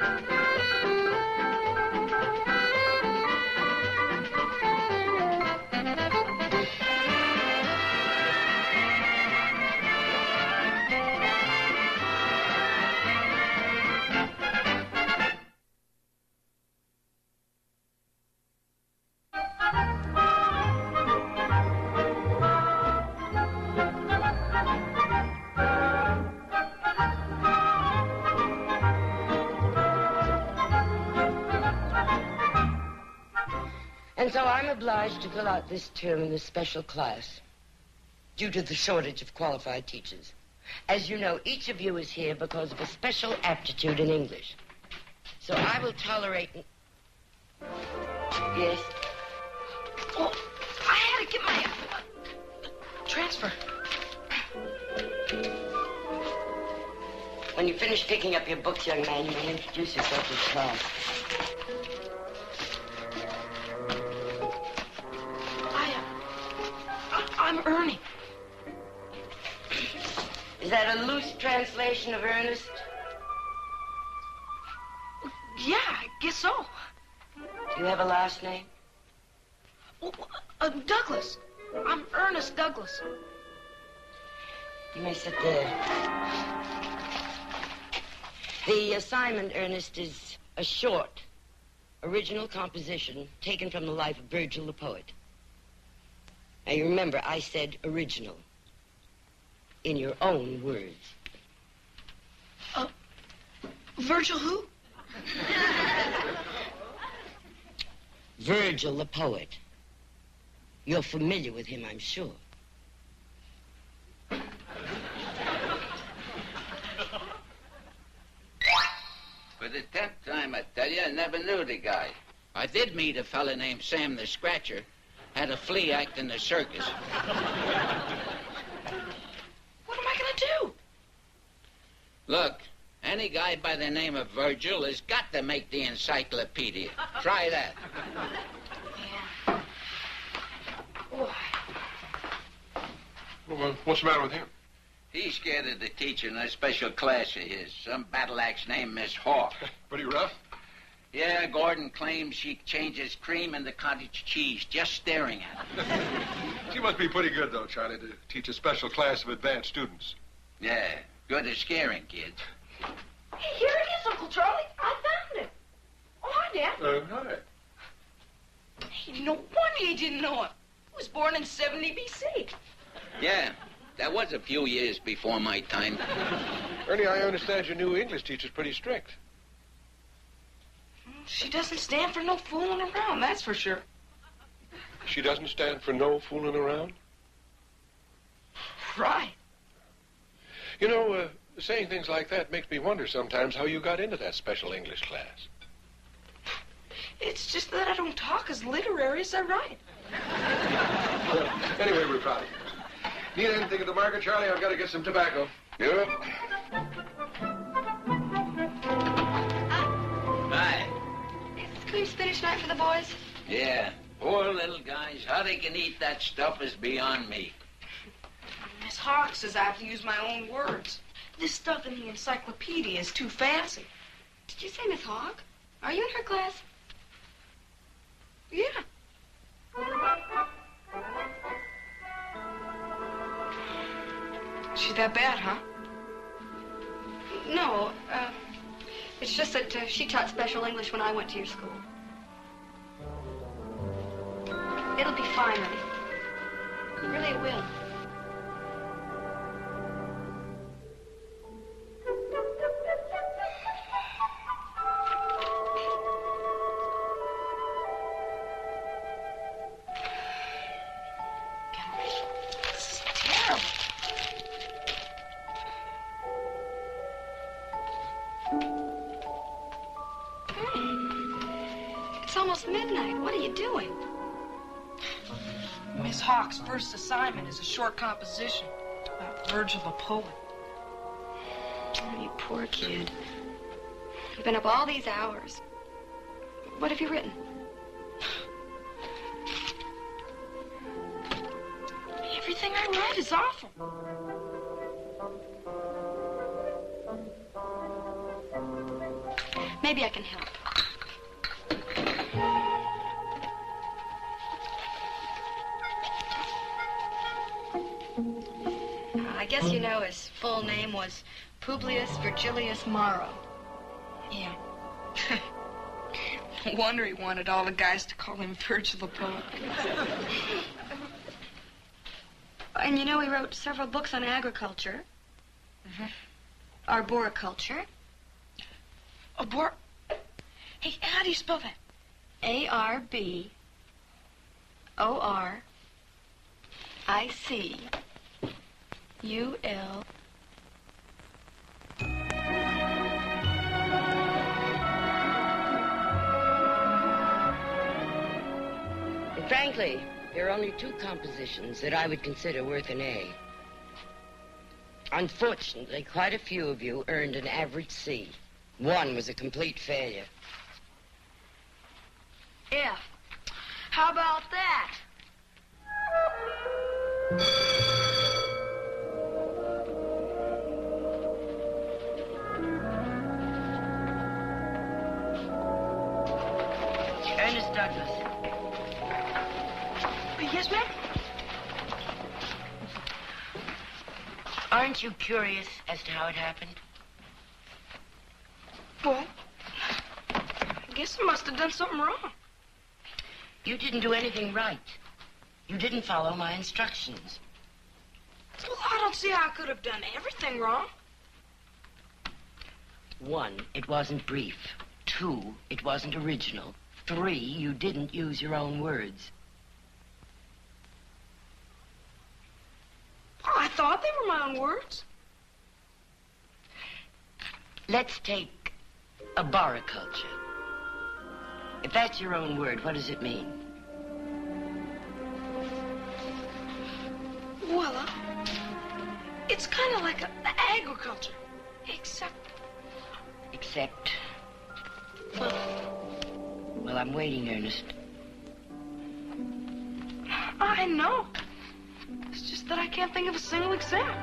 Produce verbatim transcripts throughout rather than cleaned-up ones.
And so I'm obliged to fill out this term in a special class due to the shortage of qualified teachers. As you know, each of you is here because of a special aptitude in English. So I will tolerate... Yes? Oh, I had to get my uh, transfer. When you finish picking up your books, young man, you may introduce yourself to the class. I'm Ernie. Is that a loose translation of Ernest? Yeah, I guess so. Do you have a last name? Oh, uh, Douglas. I'm Ernest Douglas. You may sit there. The assignment, Ernest, is a short, original composition taken from the life of Virgil the poet. Now, you remember, I said original. In your own words. Uh, Virgil who? Virgil the poet. You're familiar with him, I'm sure. For the tenth time, I tell you, I never knew the guy. I did meet a fella named Sam the Scratcher. Had a flea act in the circus. What am I gonna do? Look, any guy by the name of Virgil has got to make the encyclopedia. Try that. Yeah. Boy. Well, what's the matter with him? He's scared of the teacher in a special class of his, some battle axe named Miss Hawk. Pretty rough? Yeah, Gordon claims she changes cream into cottage cheese just staring at him. She must be pretty good, though, Charlie, to teach a special class of advanced students. Yeah, good at scaring kids. Hey, here it is, Uncle Charlie. I found it. Oh, hi, Dad. Uh, hi. Hey, no wonder you didn't know him. He was born in seventy B C. Yeah, that was a few years before my time. Ernie, I understand your new English teacher's pretty strict. She doesn't stand for no fooling around, that's for sure. She doesn't stand for no fooling around? Right. You know, uh, saying things like that makes me wonder sometimes how you got into that special English class. It's just that I don't talk as literary as I write. Well, anyway, we're proud of you. Need anything at the market, Charlie? I've got to get some tobacco. Yep. Hi. Is this cream spinach night for the boys? Yeah, poor little guys. How they can eat that stuff is beyond me. Miss Hawk says I have to use my own words. This stuff in the encyclopedia is too fancy. Did you say Miss Hawk? Are you in her class? Yeah. She that bad, huh? No, uh, it's just that uh, she taught special English when I went to your school. It'll be fine, Ernie. Really, it will. This is terrible. It's almost midnight. What are you doing? Miss Hawk's first assignment is a short composition about Virgil the poet. Oh, you poor kid. You've been up all these hours. What have you written? Everything I write is awful. Maybe maybe I can help. Uh, I guess you know his full name was Publius Virgilius Maro. Yeah. No wonder he wanted all the guys to call him Virgil the Poet. And you know he wrote several books on agriculture. Mm-hmm. Arboriculture. Arbor... Hey, how do you spell that? A R B O R I C U L. And frankly, there are only two compositions that I would consider worth an A. Unfortunately, quite a few of you earned an average C. One was a complete failure. F. How about that? Ernest Douglas. Yes, ma'am? Aren't you curious as to how it happened? Well, I guess I must have done something wrong. You didn't do anything right. You didn't follow my instructions. Well, I don't see how I could have done everything wrong. One, it wasn't brief. Two, it wasn't original. Three, you didn't use your own words. Well, I thought they were my own words. Let's take arboriculture. If that's your own word, what does it mean? Well, uh, it's kind of like a, a agriculture, except... Except... Well, I'm waiting, Ernest. I know. It's just that I can't think of a single example.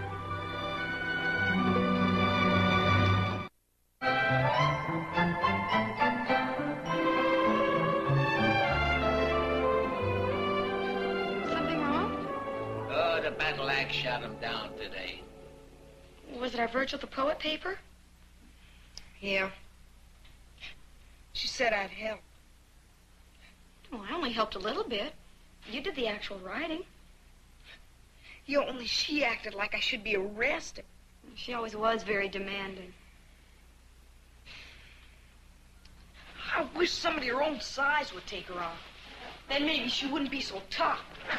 Something wrong? Oh, the battle axe shot him down today. Was it our Virgil the Poet paper? Yeah. She said I'd help. Well, I only helped a little bit. You did the actual writing. Yeah, only she acted like I should be arrested. She always was very demanding. I wish somebody her own size would take her on. Then maybe she wouldn't be so tough.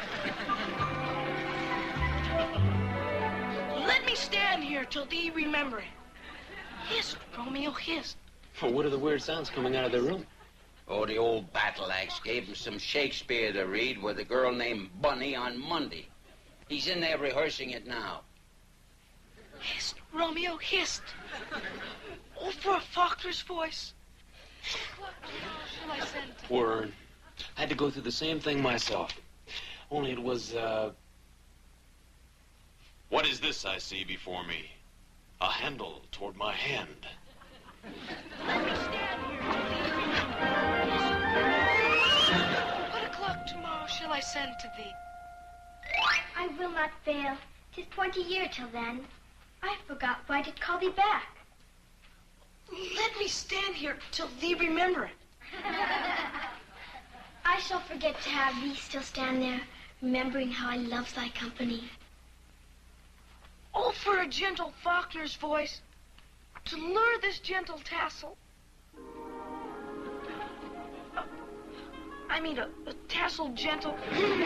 Let me stand here till thee remember it. Hist, Romeo, hist. Well, what are the weird sounds coming out of the room? Oh, the old battle axe gave him some Shakespeare to read with a girl named Bunny on Monday. He's in there rehearsing it now. Hist, Romeo, hist. Oh, for a Faulkner's voice. What shall I send to? Word. I had to go through the same thing myself. Only it was, uh... What is this I see before me? A handle toward my hand. Let me stand here till thee remember. What o'clock tomorrow shall I send to thee? I will not fail. 'Tis twenty year till then. I forgot why I did call thee back. Let me stand here till thee remember it. I shall forget to have thee still stand there, remembering how I love thy company. Oh, for a gentle Faulkner's voice to lure this gentle tassel. Uh, I mean, a, a tassel gentle.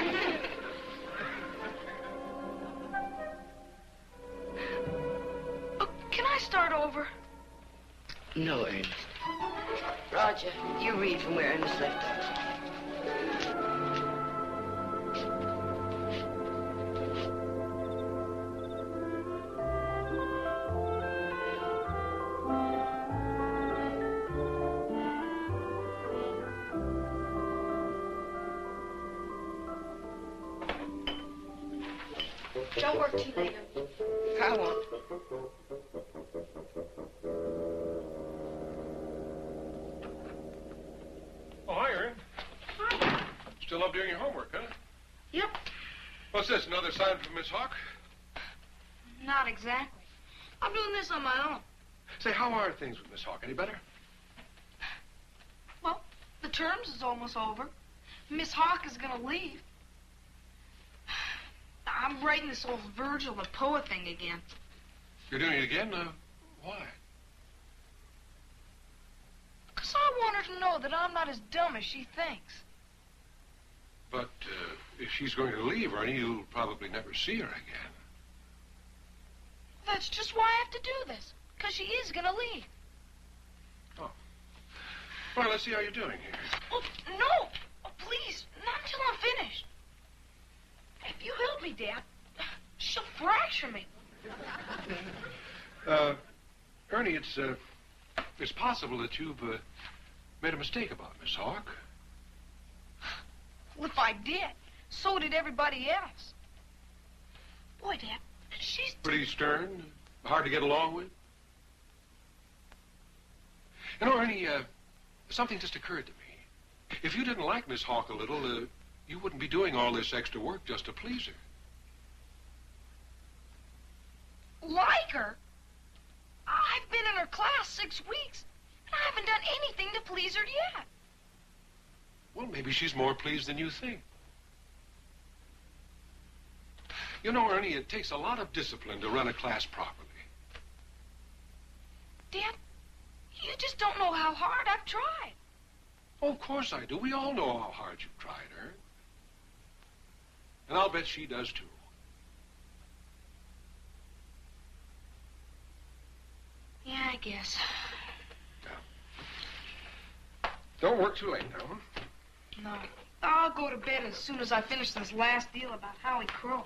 uh, can I start over? No, Ernest. Roger, you read from where Ernest left off. Don't work too late. I won't. doing your homework, huh? Yep. What's this, another sign from Miss Hawk? Not exactly. I'm doing this on my own. Say, how are things with Miss Hawk? Any better? Well, the terms is almost over. Miss Hawk is going to leave. I'm writing this old Virgil the poet thing again. You're doing it again? Uh, why? Because I want her to know that I'm not as dumb as she thinks. But uh, if she's going to leave, Ernie, you'll probably never see her again. That's just why I have to do this. Because she is going to leave. Oh. Well, let's see how you're doing here. Oh, no. Oh, please. Not until I'm finished. If you help me, Dad, she'll fracture me. Uh, Ernie, it's, uh, it's possible that you've, uh, made a mistake about Miss Hawk. Well, if I did, so did everybody else. Boy, Dad, she's... Pretty stern, hard to get along with. You know, Ernie, uh, something just occurred to me. If you didn't like Miss Hawk a little, uh, you wouldn't be doing all this extra work just to please her. Like her? I've been in her class six weeks, and I haven't done anything to please her yet. Well, maybe she's more pleased than you think. You know, Ernie, it takes a lot of discipline to run a class properly. Dad, you just don't know how hard I've tried. Oh, of course I do. We all know how hard you've tried, Ern. And I'll bet she does, too. Yeah, I guess. Yeah. Don't work too late now, huh? No. I'll go to bed as soon as I finish this last deal about Howie Crow.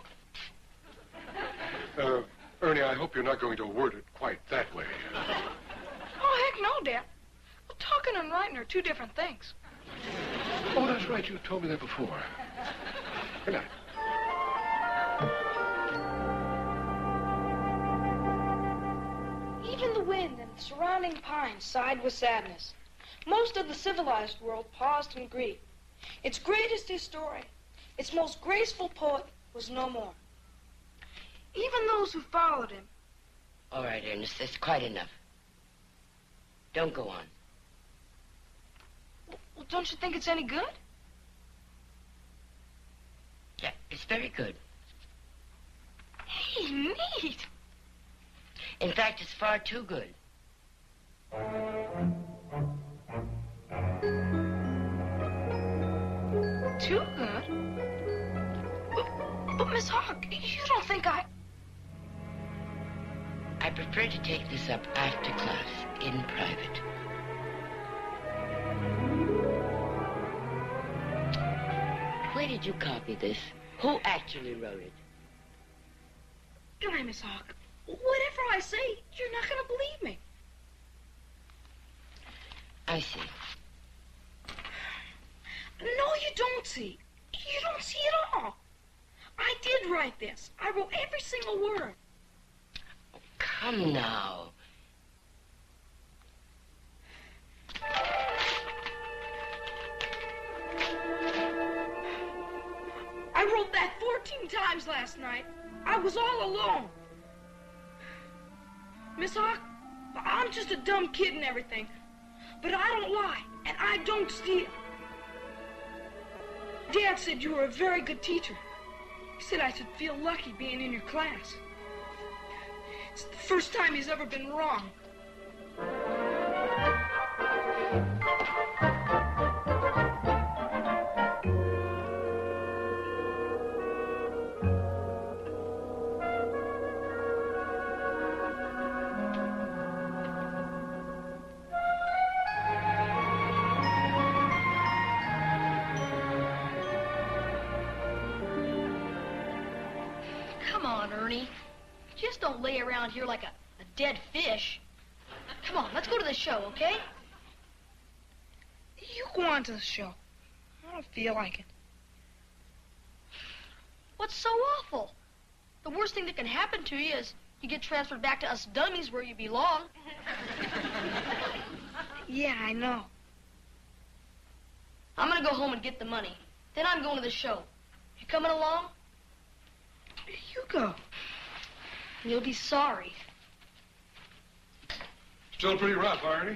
Uh, Ernie, I hope you're not going to word it quite that way. Oh, heck no, Dad. Well, talking and writing are two different things. Oh, that's right. You told me that before. Good night. Even the wind and the surrounding pines sighed with sadness. Most of the civilized world paused in grief. Its greatest historian, its most graceful poet, was no more. Even those who followed him. All right, Ernest, that's quite enough. Don't go on. Well, don't you think it's any good? Yeah, it's very good. Hey, neat. In fact, it's far too good. Too good? But, but Miss Hawk, you don't think I... I prefer to take this up after class, in private. Where did you copy this? Who actually wrote it? Why, Miss Hawk, whatever I say, you're not going to believe me. I see. No, you don't see. You don't see at all. I did write this. I wrote every single word. Oh, come now. I wrote that fourteen times last night. I was all alone. Miss Hawk, I'm just a dumb kid and everything. But I don't lie, and I don't steal. Dad said you were a very good teacher. He said I should feel lucky being in your class. It's the first time he's ever been wrong. Come on, Ernie. Just don't lay around here like a, a dead fish. Come on, let's go to the show, okay? You go on to the show. I don't feel like it. What's so awful? The worst thing that can happen to you is you get transferred back to us dummies where you belong. Yeah, I know. I'm gonna go home and get the money. Then I'm going to the show. You coming along? You go. You'll be sorry. Still pretty rough, Arnie.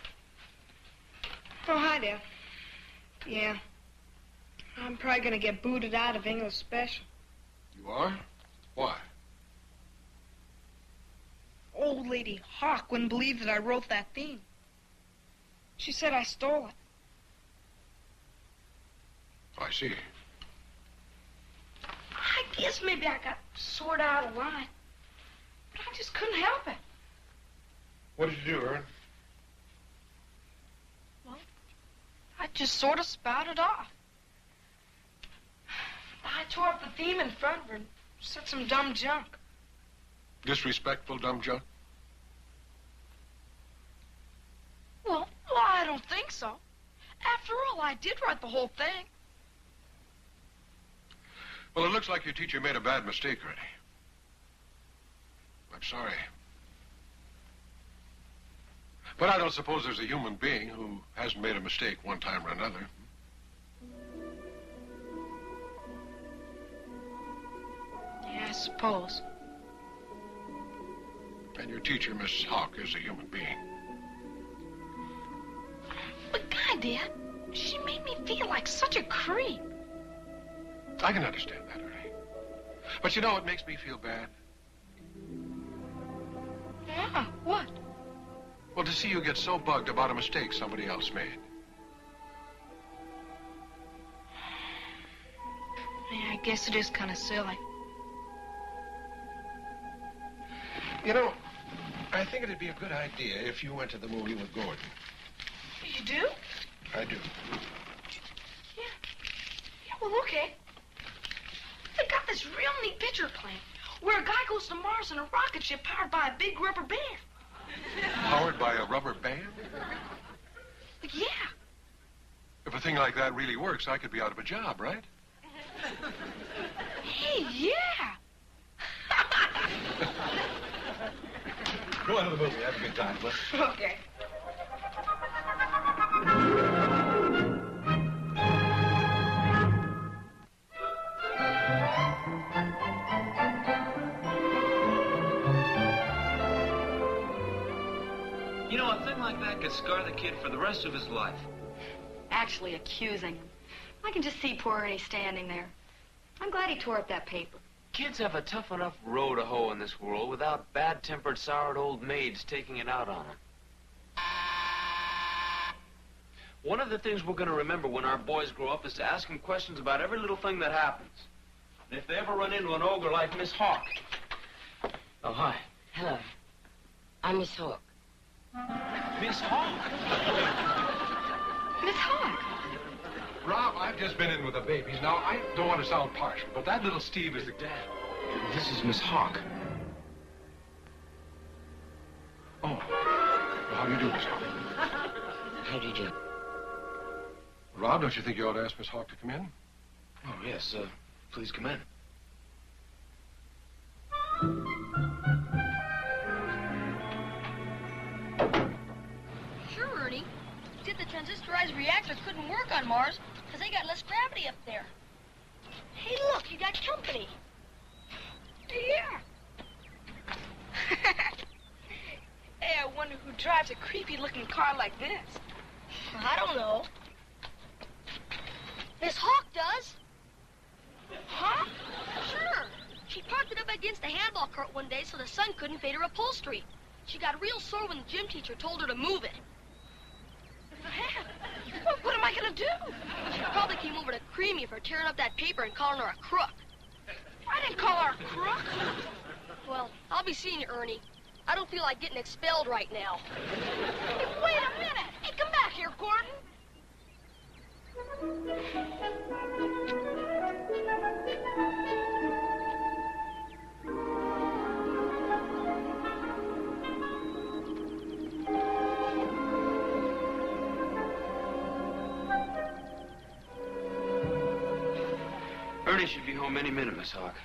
Oh, hi there. Yeah. I'm probably going to get booted out of English Special. You are? Why? Old Lady Hawk wouldn't believe that I wrote that theme. She said I stole it. I see. I guess maybe I got sort of out of line. But I just couldn't help it. What did you do, Ern? Well, I just sort of spouted off. I tore up the theme in front of her and said some dumb junk. Disrespectful, dumb junk? Well, well, I don't think so. After all, I did write the whole thing. Well, it looks like your teacher made a bad mistake, Ernie. I'm sorry. But I don't suppose there's a human being who hasn't made a mistake one time or another. Yeah, I suppose. And your teacher, Miss Hawk, is a human being. But goddamn, she made me feel like such a creep. I can understand that, Ernie. But you know, it makes me feel bad. Yeah, what? Well, to see you get so bugged about a mistake somebody else made. Yeah, I guess it is kind of silly. You know, I think it'd be a good idea if you went to the movie with Gordon. You do? I do. Yeah. Yeah, well, okay. They got this real neat picture plane where a guy goes to Mars in a rocket ship powered by a big rubber band. Powered by a rubber band? Yeah. If a thing like that really works, I could be out of a job, right? Hey, yeah. Go on to the movie. Have a good time, Cliff. Okay. You know, a thing like that could scar the kid for the rest of his life. Actually accusing him. I can just see poor Ernie standing there. I'm glad he tore up that paper. Kids have a tough enough row to hoe in this world without bad-tempered, soured old maids taking it out on them. One of the things we're going to remember when our boys grow up is to ask them questions about every little thing that happens. And if they ever run into an ogre like Miss Hawk... Oh, hi. Hello. I'm Miss Hawk. Miss Hawk? Miss Hawk. Rob, I've just been in with the babies. Now, I don't want to sound partial, but that little Steve is the dad. This is Miss Hawk. Oh. Well, how do you do, Miss Hawk? How do you do? Rob, don't you think you ought to ask Miss Hawk to come in? Oh, yes, uh, please come in. Sure, Ernie. Did the transistorized reactor couldn't work on Mars because they got less gravity up there. Hey, look, you got company. Yeah. Hey, I wonder who drives a creepy-looking car like this. I don't know. Miss Hawk does. Huh? Sure. She parked it up against the handball cart one day so the sun couldn't fade her upholstery. She got real sore when the gym teacher told her to move it. Well, what am I going to do? She probably came over to cream you for tearing up that paper and calling her a crook. I didn't call her a crook. Well, I'll be seeing you, Ernie. I don't feel like getting expelled right now. Hey, wait a minute. Hey, come back here, Gordon. Ernie should be home any minute, Miss Hawk.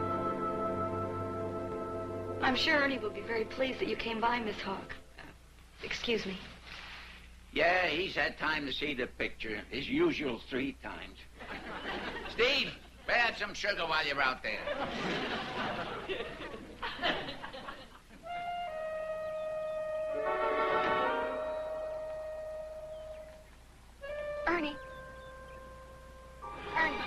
I'm sure Ernie will be very pleased that you came by, Miss Hawk. Excuse me. Yeah, he's had time to see the picture. His usual three times. Steve, add some sugar while you're out there. Ernie. Ernie.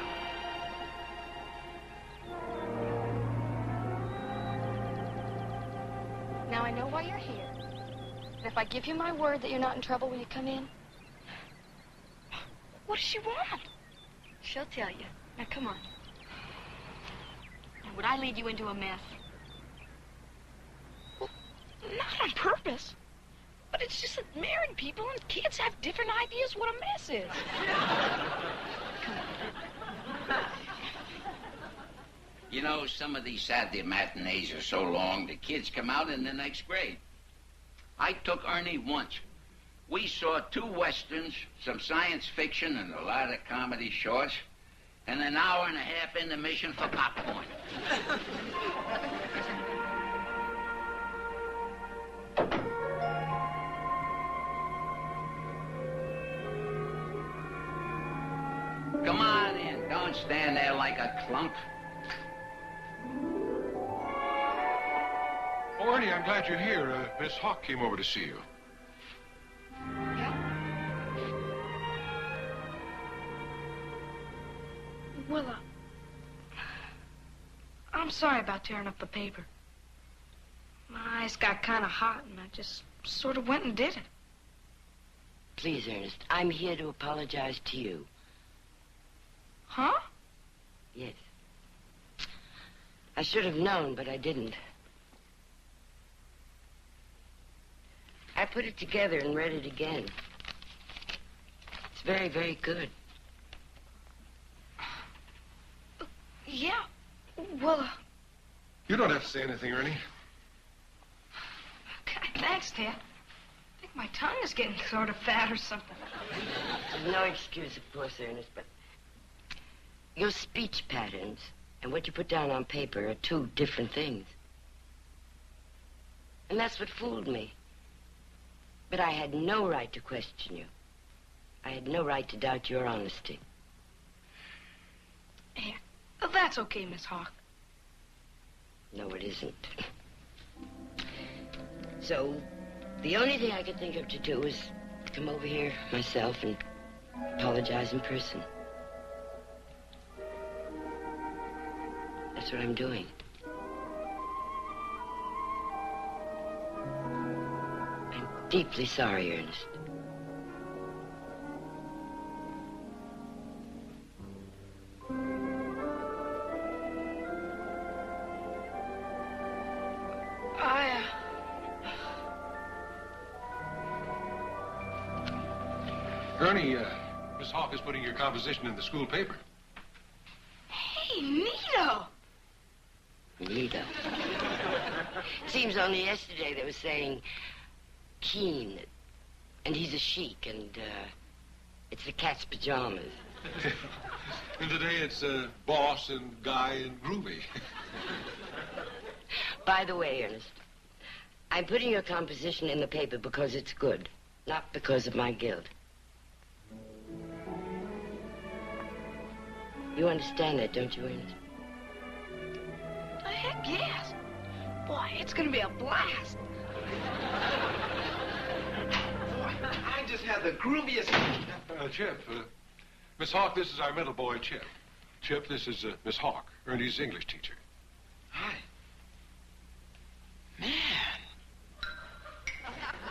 Now I know why you're here. And if I give you my word that you're not in trouble, will you come in? What does she want? She'll tell you. Now, come on. Would I lead you into a mess? Well, not on purpose. But it's just that married people and kids have different ideas what a mess is. You know, some of these Saturday matinees are so long, the kids come out in the next grade. I took Ernie once. We saw two westerns, some science fiction, and a lot of comedy shorts, and an hour and a half intermission for popcorn. Come on in. Don't stand there like a clunk. Oh, Ernie, I'm glad you're here. Uh, Miss Hawk came over to see you. Well, uh, I'm sorry about tearing up the paper. My eyes got kind of hot, and I just sort of went and did it. Please, Ernest, I'm here to apologize to you. Huh? Yes. I should have known, but I didn't. I put it together and read it again. It's very, very good. Yeah. Well, uh... You don't have to say anything, Ernie. Okay, thanks, Ted. I think my tongue is getting sort of fat or something. There's no excuse, of course, Ernest, but your speech patterns and what you put down on paper are two different things. And that's what fooled me. But I had no right to question you. I had no right to doubt your honesty. Yeah, well, that's okay, Miss Hawk. No, it isn't. So, the only thing I could think of to do is to come over here myself and apologize in person. That's what I'm doing. I'm deeply sorry, Ernest. I, uh... Ernie, uh, Miss Hawk is putting your composition in the school paper. Hey, Nito! Nito. Seems only yesterday they were saying Keen, and he's a chic, and uh, it's the cat's pajamas. And today it's uh, Boss and Guy and Groovy. By the way, Ernest, I'm putting your composition in the paper because it's good, not because of my guilt. You understand that, don't you, Ernest? The heck, yes. Boy, it's gonna be a blast. Boy, I just had the grooviest... Uh, Chip, uh, Miss Hawk, this is our middle boy, Chip. Chip, this is uh, Miss Hawk, Ernie's English teacher. Hi. Man.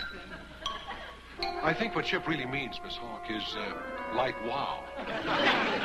I think what Chip really means, Miss Hawk, is uh, like wow.